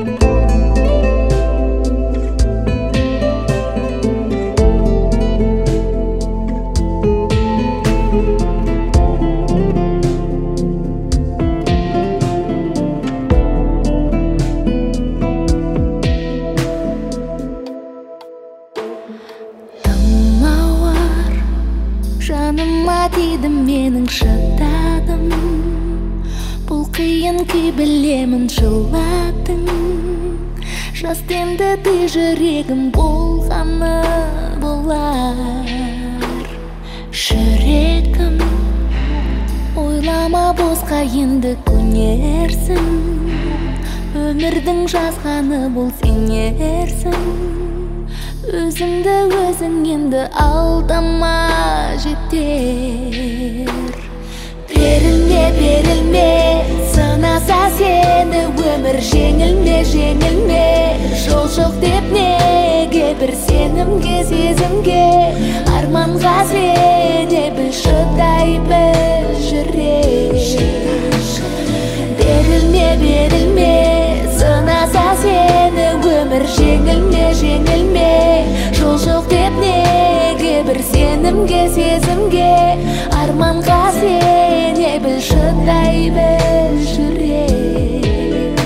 Жаныма тиді менің шыдадым, бұл қиын күй білемін жыладың. Жастенді де жүрегім болғаны болар. Жүрегім, ойлама босқа енді көнерсің. Өмірдің жазғаны бұл сенерсің. Өзіңді өзің енді алдама жетер. Берілме, берілме, сынаса сені өмір. Жеңілме, жеңілме, жол жоқ деп неге бір сенімге, сезімге, арманға сене біл, шыдай біл жүрек. Берілме, берілме, сынаса сені өмір. Жеңілме, жеңілме, жол жоқ деп неге бір сенімге, сезімге, арманға сене біл, шыдай біл жүрек.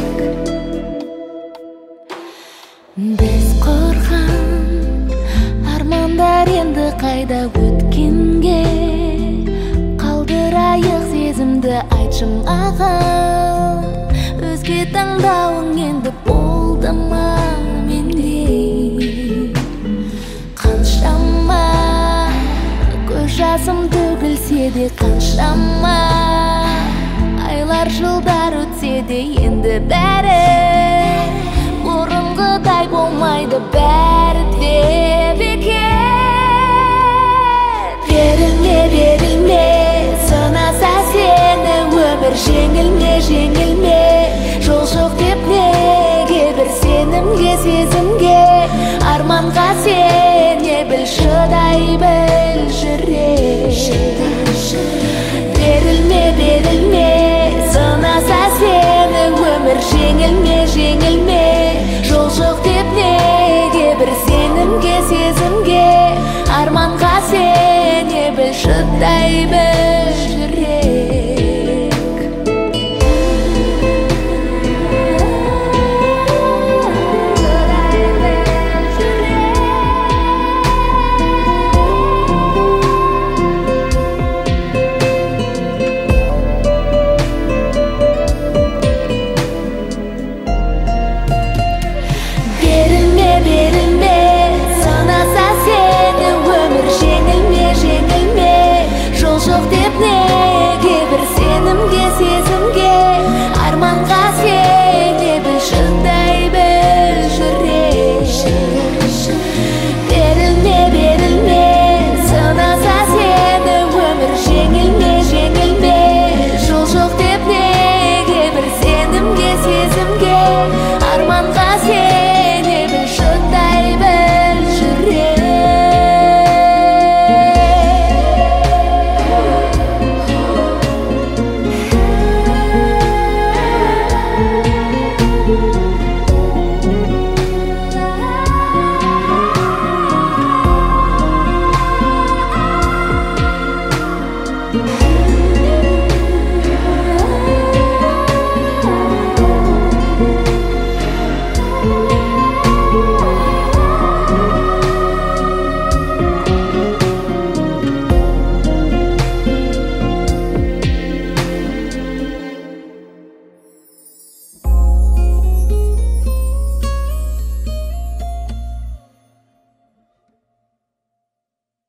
Біз құрған армандар енді қайда өткенге, қалдырайық сезімді айтшы маған. Өзге таңдауың енді болды ма менде? Қаншама көз жасым төгілсе де, қаншама айлар жылдар өтсе де, енді бәрі бұрынғыдай болмайды бәрі де.